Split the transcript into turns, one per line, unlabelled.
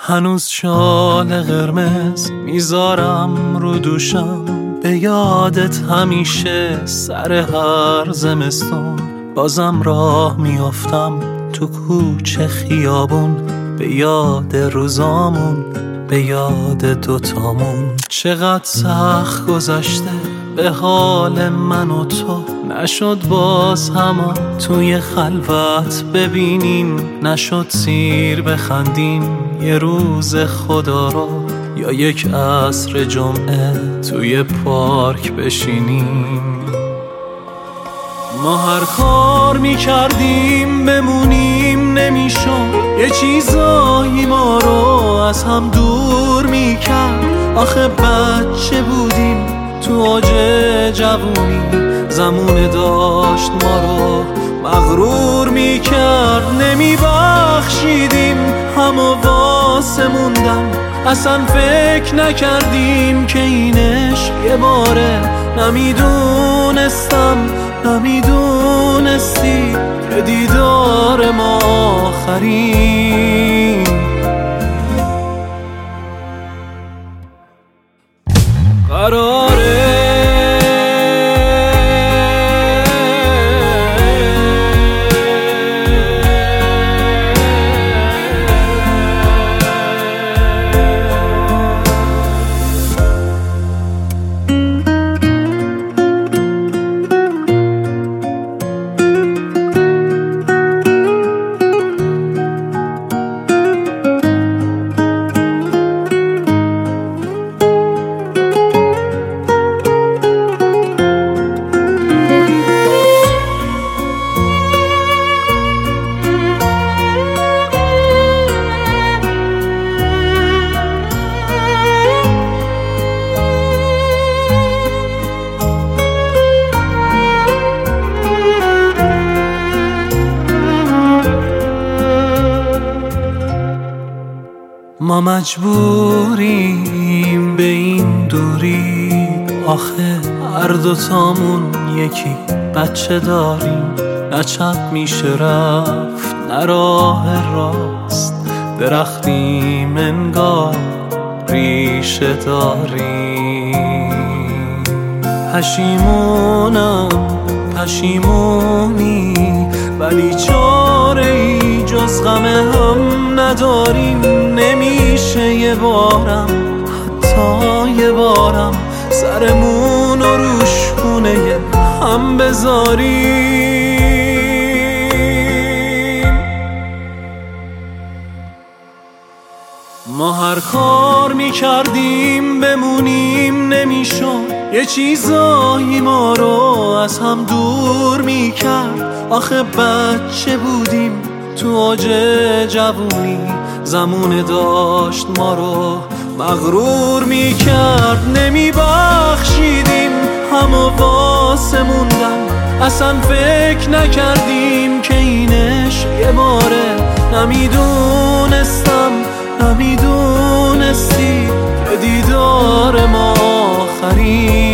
هنوز شال قرمز میذارم رو دوشم، به یادت همیشه سر هر زمستون. بازم راه میافتم تو کوچه خیابون، به یاد روزامون، به یاد دوتامون. چقدر سخت گذشته به حال من و تو، نشد باز هما توی خلوت ببینیم، نشد سیر بخندیم یه روز خدا رو، یا یک عصر جمعه توی پارک بشینیم. ما هر کار میکردیم بمونیم نمیشد، یه چیزایی ما رو از هم دور میکرد. آخه بچه بودیم تو اوج جوونی، زمونه داشت ما رو مغرور میکرد. نمیبخشیدیم همو واسه موندن، اصلا فکر نکردیم که این عشق یه باره. نمیدونستی که دیدار ما آخرین قراره. ما مجبوریم به این دوری، آخه هر دوتامون یکی بچه داریم. نه چپ میشه رفت نه راه راست، درختیم انگار ریشه داریم. پشیمونی ولی چاره ای جز غم هم نداریم. نمیشه یه بارم حتی یه بارم سرمون رو روش خونه هم بذاریم. ما هر کار میکردیم بمونیم نمیشد، یه چیزایی ما رو از هم دور میکرد. آخه بچه بودیم تو اوج جوونی، زمونه داشت ما رو مغرور میکرد. نمیبخشیدیم همو واسه موندن، اصلا فکر نکردیم که این عشق یه باره. نمیدونستی که دیدار ما آخرین